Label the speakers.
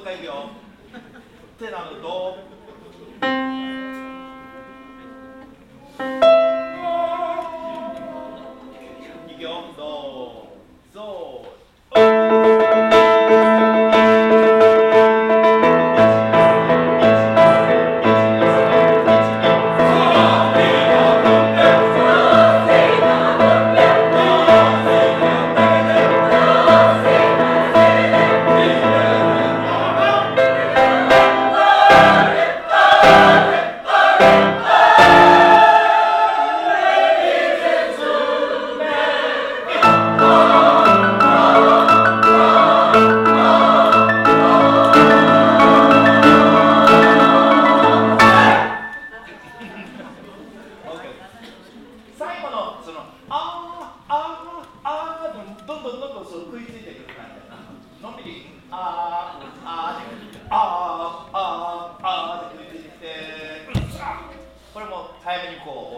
Speaker 1: 回いくよ。ってなるといくよ。ドゾ最後のそのどんどんそう食いついてくる感じだな。のんびりって食いついてきて、これも早めにこう終